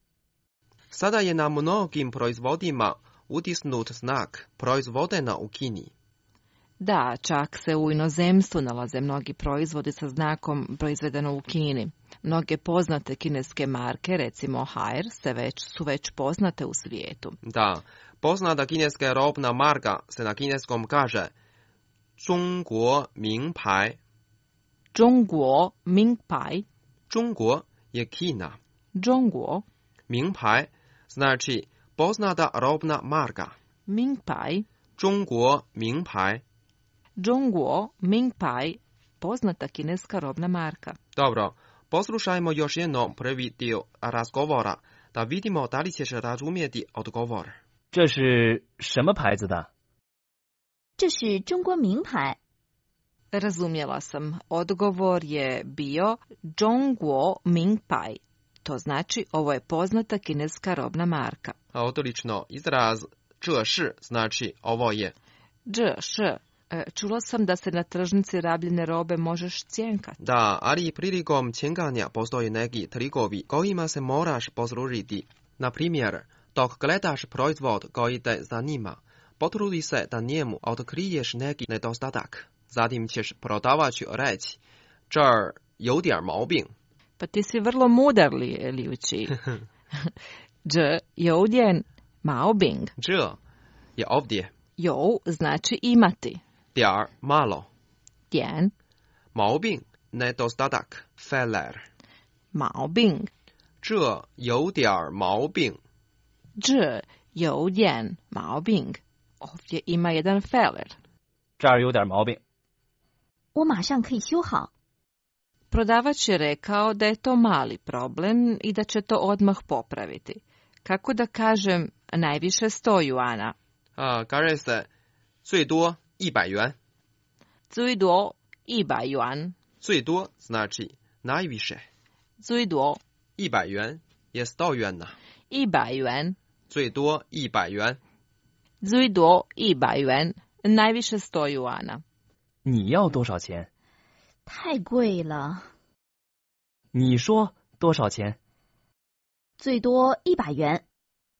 Sada je na mnogim proizvodima utisnut znak proizvodena u Kini. Da, čak se u inozemstvu nalaze mnogi proizvodi sa znakom proizvedeno u Kini. Mnoge poznate kineske marke, recimo Haier, su već poznate u svijetu. Da, poznata kineska robna marka se na kineskom kaže 中国名牌。 中国名牌。 中国 je Kina. 中国名牌 znači poznata robna marka. 名牌。 中国名牌。 中国名牌. Poznata kineska robna marka. Dobro, poslušajmo još jednom prvi dio razgovora da vidimo da li ćeš razumjeti odgovor. 这是什么牌子的？ 这是中国名牌。 Razumjela sam. Odgovor je bio 中国名牌. To znači ovo je poznata kineska robna marka. Odlično. Izraz 这是 znači ovo je. 这是. Čula sam da se na tržnici rabljene robe možeš cjenkati. Da, ali prilikom cjenkanja postoje neki trikovi kojima se moraš poslužiti. Na primjer, dok gledaš proizvod koji te zanima, potrudi se da njemu otkriješ neki nedostatak. Zatim ćeš prodavaču reći, 这儿有点毛病. Pa ti si vrlo mudar, Liuči. 这有点毛病. 这 je ovdje. 有 znači imati. 点 malo. 点毛病 nedostatak, feller. 毛病. 这有点毛病. 这有点毛病. Ovdje ima jedan feller. 这儿有点毛病。 我马上可以修好。 Prodavač je rekao da je to mali problem i da će to odmah popraviti. Kako da kažem najviše 100 juana? Kaže se 最多100元. 最多100 yuan. 最多 znači najviše. 最多 100元 je 100 yuana. 100 yuan. 最多100元. 最多100 yuan. Najviše 100 juana. 你要多少钱？ 太贵了。 你说多少钱？ 最多100元。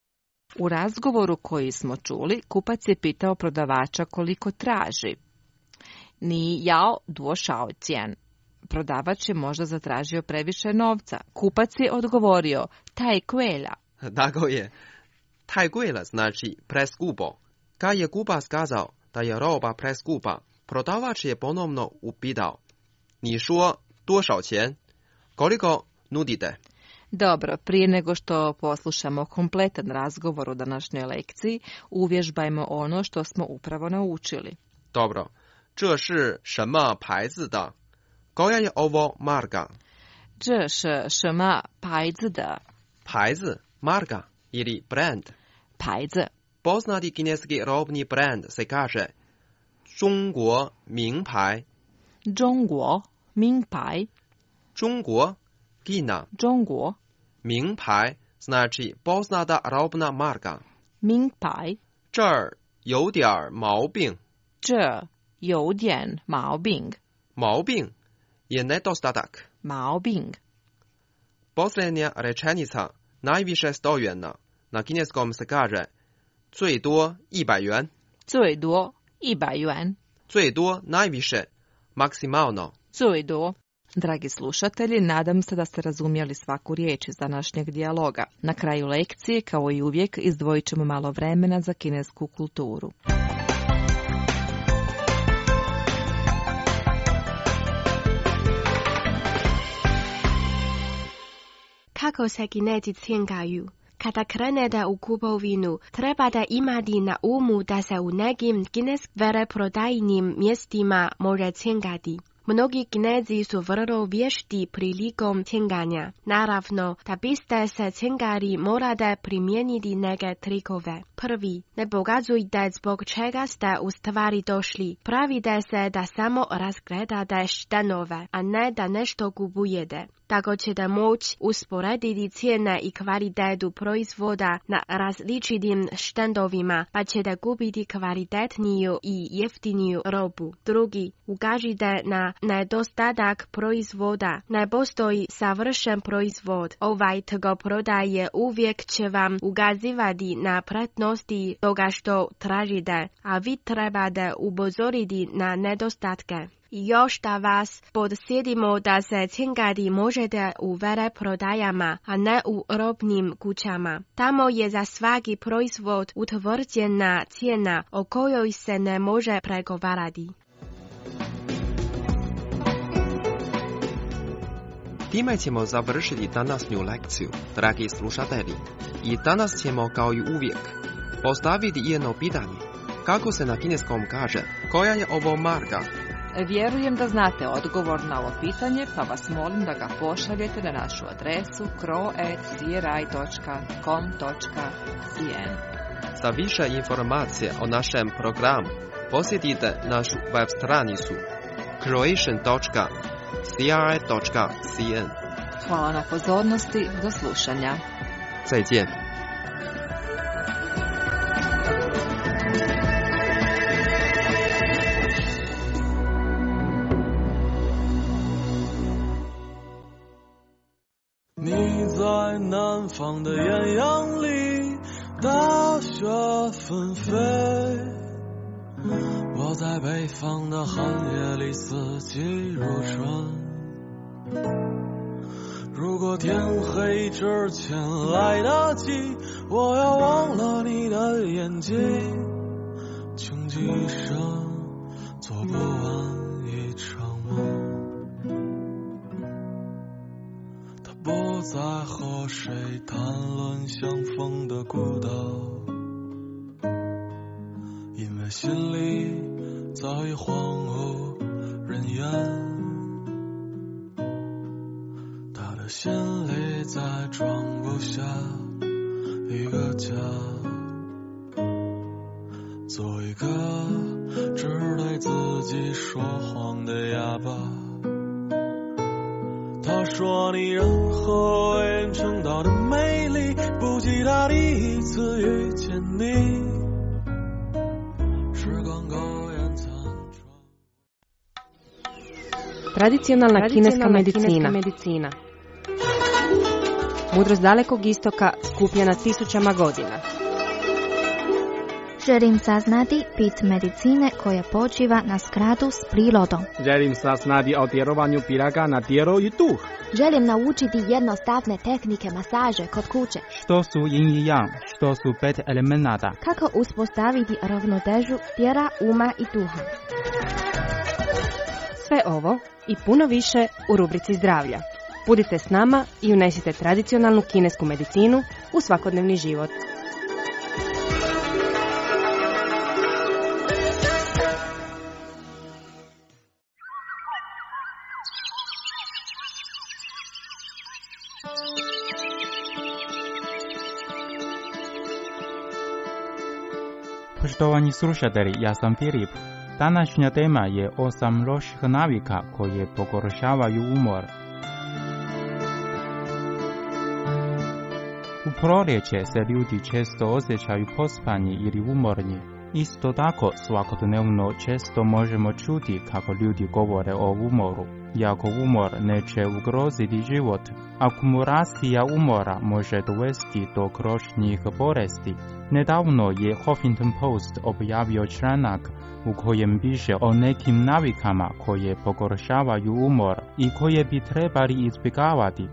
U razgovoru koji smo čuli, kupac je pitao prodavača koliko traži. Ni jao duo shao jian. Prodavač je možda zatražio previše novca. Kupac je odgovorio, tai kuela. Tako je. Tai kuela znači preskupo. Kad je kupac kazao da je roba preskupa, prodavač je ponovno upitao. Ni shuo duo shao qian? Koliko nudite? Dobro, prije nego što poslušamo kompletan razgovor u današnjoj lekciji, uvježbajmo ono što smo upravo naučili. Dobro. 这是什么牌子的? Koja je ovo marka? 这是什么牌子的? 牌子, marka ili brand. 牌子. Poznati kineski robni brand se kaže 中国名牌. 中国名牌. 中国 Kina. 中国. 名牌 znači poznata robna marka. 名牌. 这儿有点毛病. 这有点毛病. 毛病 je nedostatak. 毛病. Posljednja rečenica najviše 100 yuana. Na kineskom se kaže 最多100 yuan. 最多100 yuan. 最多 najviše, maksimalno. 最多. Dragi slušatelji, nadam se da ste razumjeli svaku riječ iz današnjeg dijaloga. Na kraju lekcije, kao i uvijek, izdvojit ćemo malo vremena za kinesku kulturu. Kako se Kinezi cjenjaju? Kada krenete u kupovinu, trebate imati na umu da se u nekim kineskim veleprodajnim mjestima može cjenjati. Mnogi Kinezi su vrlo vješti prilikom cjenjanja. Naravno, da biste se cjenjali, morate primijeniti neke trikove. Prvi, ne pokazujte zbog čega ste u stvari došli. Pravite se da samo razgledate štenove, a ne da nešto kupujete. Tako ćete moći usporediti cijene i kvalitetu proizvoda na različitim štendovima, pa ćete kupiti kvalitetniju i jeftiniju robu. Drugi, ukažite na nedostatak proizvoda. Ne postoji savršen proizvod. Ovaj trgoprodaje uvijek će vam ukazivati na prednosti toga što tražite, a vi trebate upozoriti na nedostatke. I još da vas podsjetimo da se cjenjati možete u veleprodajama, a ne u robnim kućama. Tamo je za svaki proizvod utvrđena cijena o kojoj se ne može pregovarati. Time ćemo završiti današnju lekciju, dragi slušatelji. I danas ćemo, kao i uvijek, postaviti jedno pitanje. Kako se na kineskom kaže, koja je ovo marka? Vjerujem da znate odgovor na ovo pitanje, pa vas molim da ga pošaljete na našu adresu kro@cri.com.cn. Za više informacije o našem programu posjetite našu web stranicu croatian.cri.cn. Hvala na pozornosti, do slušanja. 再见。 你在南方的艳阳里，大雪纷飞；我在北方的寒夜里，四季如春。如果天黑之前来得及，我要忘了你的眼睛，穷极一生做不完一场梦。他不再和谁谈论相逢的孤岛，因为心里早已荒无人烟。心里再装不下一个家，做一个只对自己说谎的哑巴。他说你任何为人称道的美丽，不及他第一次遇见你。时光苟延残喘。 Tradicionalna kineska medicina. Mudrost dalekog istoka skupljena tisućama godina. Želim saznati bit medicine koja počiva na skladu s prirodom. Želim saznati o djelovanju piraga na tijelo i duh. Želim naučiti jednostavne tehnike masaže kod kuće. Što su yin i yang, što su 5 elemenata. Kako uspostaviti ravnotežu tijela, uma i duha. Sve ovo i puno više u rubrici zdravlja. Budite s nama i unesite tradicionalnu kinesku medicinu u svakodnevni život. Poštovani slušatelji, ja sam Filip. Današnja tema je 8 loših navika koje pogoršavaju umor. U proljeće se ljudi često osjećaju pospani ili umorni. Isto tako, svakodnevno često možemo čuti kako ljudi govore o umoru. Iako umor neće ugroziti život, akumulacija umora može dovesti do kroničnih bolesti. Nedavno je Huffington Post objavio članak u kojem piše o nekim navikama koje pogoršavaju umor i koje bi trebali izbjegavati.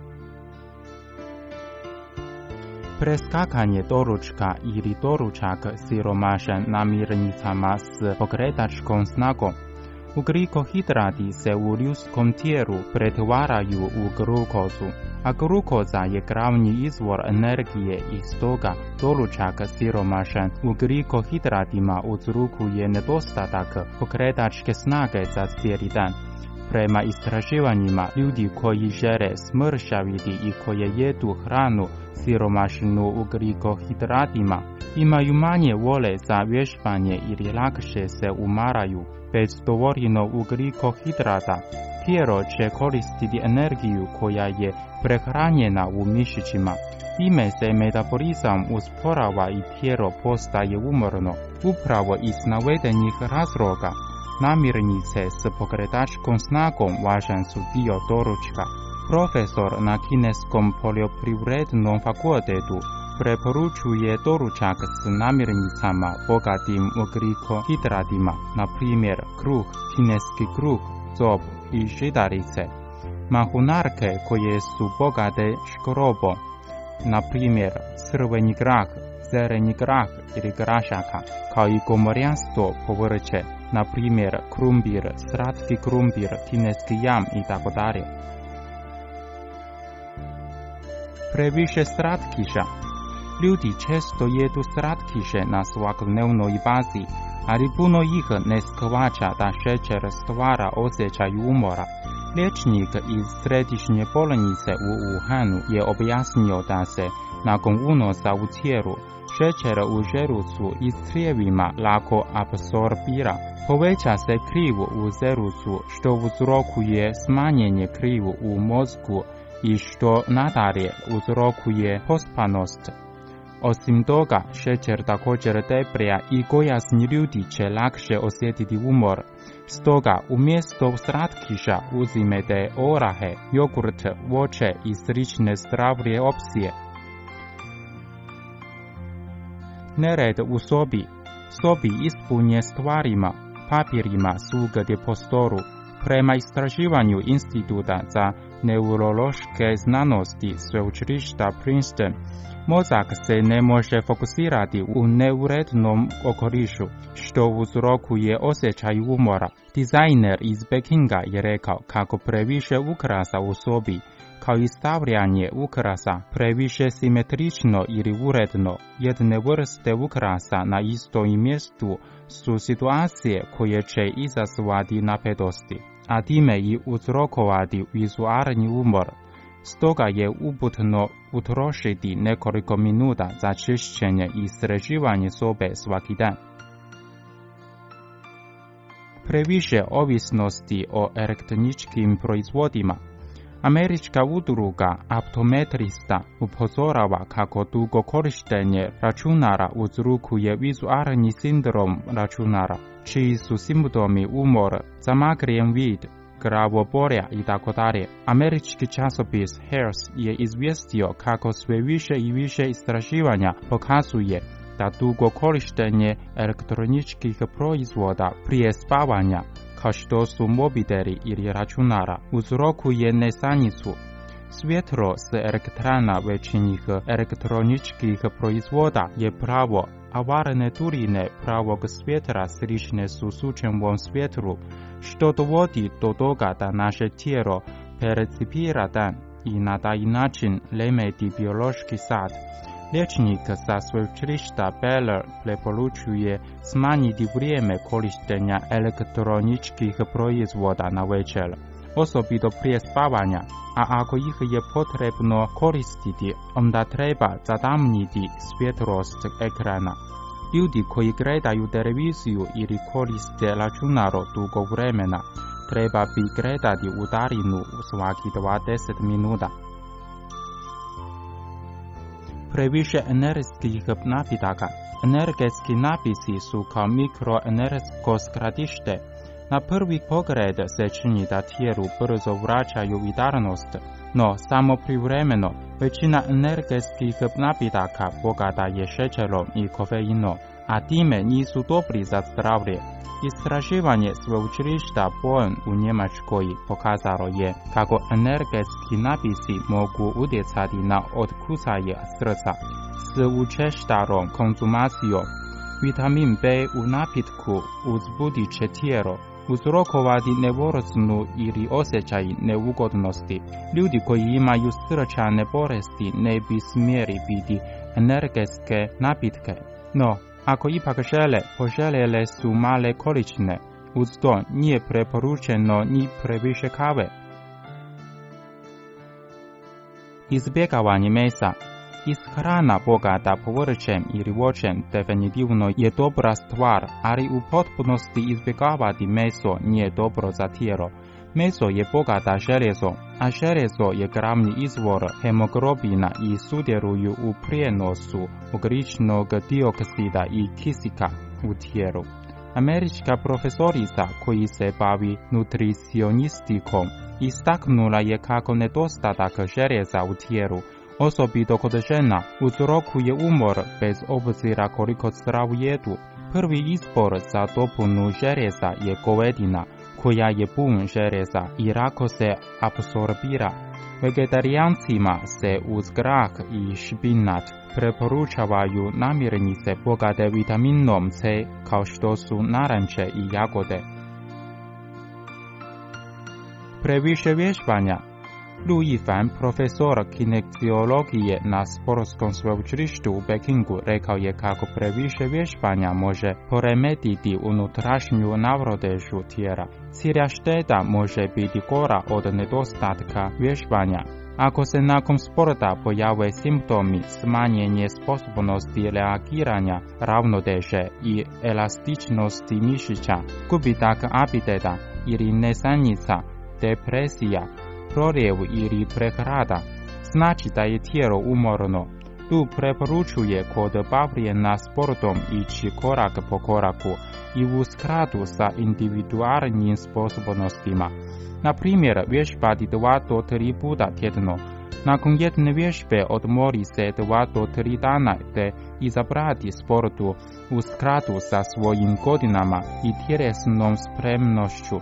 Preskakanje doručka ili doručak siromašan namirnicama s pokretačkom snagom. Ugljikohidrati se u ljudskom tijelu pretvaraju u glukozu, a glukoza je glavni izvor energije i stoga doručak siromašan ugljikohidratima uzrokuje nedostatak pokretačke snage za cijeli dan. Prema istraživanjima, ljudi koji žele smršaviti i koje jedu hranu siromašnu ugljikohidratima imaju manje vole za vježbanje ili lakše se umaraju. Bez dovoljno ugljikohidrata, tijelo će koristiti energiju koja je prehranjena u mišićima. Time se metabolizam usporava i tijelo postaje umorno. Upravo iz navedenih razloga, namirnice s pokretačkom snagom važan su dio doručka. Profesor na Kineskom poljoprivrednom fakultetu preporučuje doručak s namirnicama bogatim ugljikohidratima, na primjer kruh, kineski kruh, zob i žitarice. Mahunarke koje su bogate škrobom, na primjer crveni grah, zeleni grah ili grašaka, kao i gomorjanstvo povrće, na primjer krumpir, slatki krumpir, kineski jam itd. Previše slatkiša. Ljudi često jedu slatkiše na svakodnevnoj bazi, ali puno ih ne shvaća da šećer stvara osjećaj umora. Liječnik iz središnje bolnice u Wuhanu je objasnio da se, nakon unosa u tijelu, šećer u želucu i crijevima lako apsorbira. Poveća se kriv u želucu što uzrokuje smanjenje kriv u mozgu i što nadalje uzrokuje pospanost. Osim toga, šećer također deblja i gojasni ljudi će lakše osjetiti umor. Stoga, umjesto slatkiša uzimajte orahe, jogurt, voće i slične zdrave opcije. Nered u sobi. Sobi ispunje stvarima, papirima svugdje po stolu. Prema istraživanju Instituta za neurološke znanosti sveučilišta Princeton, mozak se ne može fokusirati u neurednom okolišu, što uzrokuje osjećaj umora. Dizajner iz Pekinga je rekao kako previše ukrasa u sobi, kao i stavljanje ukrasa previše simetrično ili uredno, jedne vrste ukrasa na istom mjestu su situacije koje će izazvati napetosti, a time i uzrokovati vizualni umor. Stoga je uputno utrošiti nekoliko minuta za čišćenje i sređivanje sobe svaki dan. Previše ovisnosti o elektroničkim proizvodima. Američka udruga optometrista upozorava kako dugo korištenje računara uzrokuje vizualni sindrom računara, čiji su simptomi umor, zamagljen vid, glavobolja itd. Američki časopis Health je izvijestio kako sve više i više istraživanja pokazuje da dugo korištenje elektroničkih proizvoda prije spavanja, kao što su mobiteli ili računara, uzrokuje nesanicu. Svjetlo s elektrana većinih elektroničkih proizvoda je pravo, a varene durine pravog svjetla slične su sunčevom svjetlu, što dovodi do toga da naše tijelo percipira dan i na taj način remeti biološki sat. Liječnik sa sveučilišta Baylor preporučuje smanjiti vrijeme korištenja elektroničkih proizvoda na večer, osobito prije spavanja, a ako ih je potrebno koristiti, onda treba zatamniti svjetlost ekrana. Ljudi koji gledaju televiziju ili koriste računaro dugo vremena, treba bi gledati u daljinu svaki 20 minuta. Previše energetskih napitaka. Energetski napisi su kao mikroenergetsko skladište. Na prvi pogled se čini da tijelu brzo vraćaju vitalnost, no samo privremeno. Većina energetskih napitaka bogata je šećerom i kofeinom, a time nisu dobri za zdravlje. Istraživanje sveučilišta Bonn u Njemačkoj pokazalo je kako energetski napisi mogu utjecati na otkucaje srca. S učestalom konzumacijom vitamin B u napitku uzbudit će tijelo, uzrokovati nervoznu ili osjećaj neugodnosti. Ljudi koji imaju srčane bolesti ne bi smjeli piti energetske napitke, no ako ipak poželjele su male količine. Uz to nije preporučeno ni previše kave. Izbjegavanje mesa. Ishrana bogata povrćem ili voćem definitivno je dobra stvar, ali u potpunosti izbjegavati meso nije dobro za tijelo. Meso je bogata željezom, a željezo je glavni izvor hemoglobina i sudjeluju u prijenosu ugljičnog dioksida i kisika u tijelu. Američka profesorica koji se bavi nutricionistikom istaknula je kako nedostatak željeza u tijelu, osobito kod žena, uzrokuje umor bez obzira koliko zdravu jedu. Prvi izbor za dopunu željeza je govedina, koja je pun željeza i lako se apsorbira. Vegetarijancima se uz grah i špinat preporučavaju namirnice bogate vitaminom C kao što su naranče i jagode. Previše vježbanja. Lu Yifan, profesor kineziologije na sportskom sveučilištu u Pekingu, rekao je kako previše vježbanja može poremetiti unutrašnju ravnotežu tijela. Cilja šteta može biti gora od nedostatka vježbanja. Ako se nakon sporta pojave simptomi smanjenje sposobnosti reagiranja, ravnoteže i elastičnosti mišića, gubitak apetita ili nesanica, depresija, proljev ili prehlada, znači da je tijelo umorno. Tu preporučuje kod bavljenja sportom ići korak po koraku i u skladu sa individualnim sposobnostima. Na primjer, vježbati 2 do 3 puta tjedno. Nakon jedne vježbe odmori se 2 do 3 dana te izabrati sportu u skladu sa svojim godinama i tjelesnom spremnošću.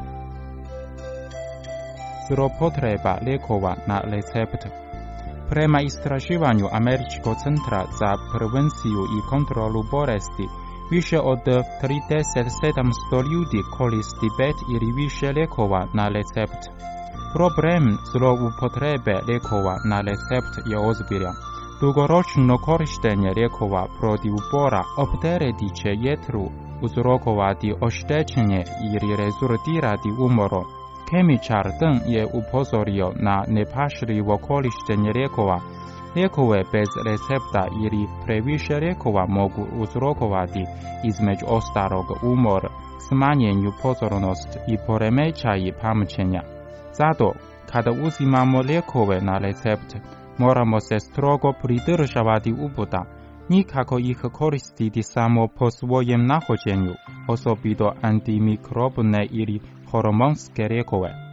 Zloupotreba lijekova na recept. Prema istraživanju Američkog centra za prevenciju i kontrolu bolesti, više od 3700 ljudi koristi 5 ili više lijekova na recept. Problem zloupotrebe lijekova na recept je ozbiljan. Dugoročno korištenje lijekova protiv bora opteretit će jetru, uzrokovati oštećenje ili rezultirati umorom. Kemičar Deng je upozorio na nepažljivo korištenje lijekova. Lijekove bez recepta ili previše lijekova mogu uzrokovati između ostalog umor, smanjenju pozornost i poremećaji pamćenja. Zato, kada uzimamo lijekove na recept, moramo se strogo pridržavati uputa, nikako ih koristiti samo po svojem nahođenju, osobito antimikrobne ili hormonske lijekove.